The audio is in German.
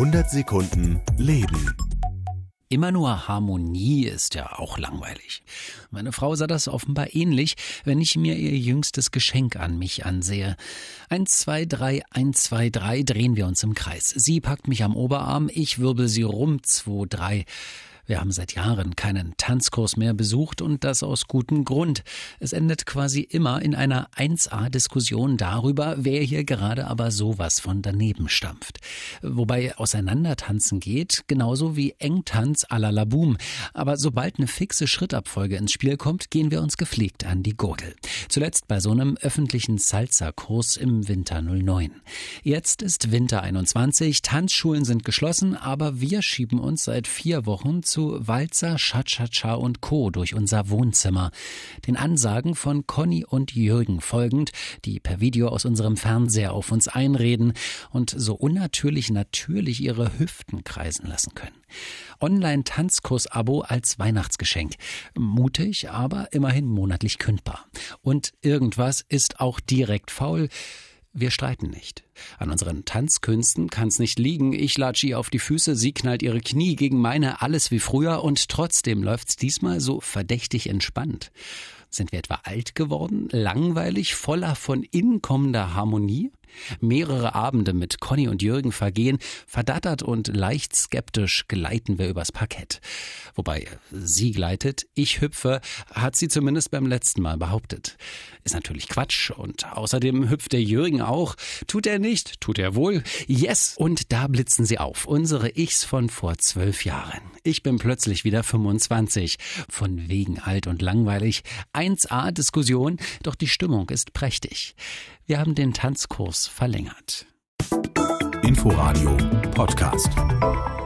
100 Sekunden Leben. Immer nur Harmonie ist ja auch langweilig. Meine Frau sah das offenbar ähnlich, wenn ich mir ihr jüngstes Geschenk an mich ansehe. 1, 2, 3, 1, 2, 3 drehen wir uns im Kreis. Sie packt mich am Oberarm, ich wirbel sie rum, 2, 3. Wir haben seit Jahren keinen Tanzkurs mehr besucht und das aus gutem Grund. Es endet quasi immer in einer 1A-Diskussion darüber, wer hier gerade aber sowas von daneben stampft. Wobei Auseinandertanzen geht, genauso wie Engtanz à la Laboom. Aber sobald eine fixe Schrittabfolge ins Spiel kommt, gehen wir uns gepflegt an die Gurgel. Zuletzt bei so einem öffentlichen Salsa-Kurs im Winter 09. Jetzt ist Winter 21, Tanzschulen sind geschlossen, aber wir schieben uns seit 4 Wochen zu Walzer, Cha-Cha-Cha und Co. durch unser Wohnzimmer. Den Ansagen von Conny und Jürgen folgend, die per Video aus unserem Fernseher auf uns einreden und so unnatürlich natürlich ihre Hüften kreisen lassen können. Online-Tanzkurs-Abo als Weihnachtsgeschenk. Mutig, aber immerhin monatlich kündbar. Und irgendwas ist auch direkt faul. Wir streiten nicht. An unseren Tanzkünsten kann's nicht liegen. Ich latsche ihr auf die Füße, sie knallt ihre Knie gegen meine, alles wie früher und trotzdem läuft's diesmal so verdächtig entspannt. Sind wir etwa alt geworden, langweilig, voller von innen kommender Harmonie? Mehrere Abende mit Conny und Jürgen vergehen, verdattert und leicht skeptisch gleiten wir übers Parkett. Wobei sie gleitet, ich hüpfe, hat sie zumindest beim letzten Mal behauptet. Ist natürlich Quatsch und außerdem hüpft der Jürgen auch. Tut er nicht, tut er wohl. Yes! Und da blitzen sie auf, unsere Ichs von vor 12 Jahren. Ich bin plötzlich wieder 25. Von wegen alt und langweilig. 1A-Diskussion, doch die Stimmung ist prächtig. Wir haben den Tanzkurs verlängert. Inforadio Podcast.